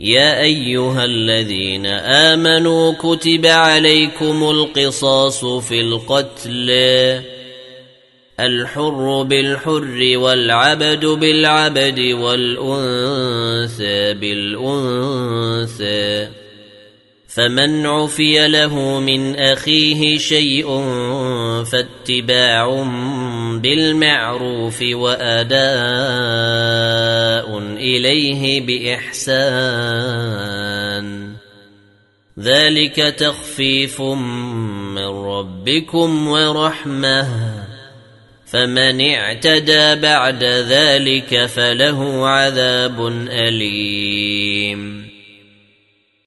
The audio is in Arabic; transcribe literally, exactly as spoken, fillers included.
يا أيها الذين آمنوا كتب عليكم القصاص في القتل الحر بالحر والعبد بالعبد والأنثى بالأنثى فمن عفي له من أخيه شيء فاتباع بالمعروف وأداء إليه بإحسان ذلك تخفيف من ربكم ورحمة فمن اعتدى بعد ذلك فله عذاب أليم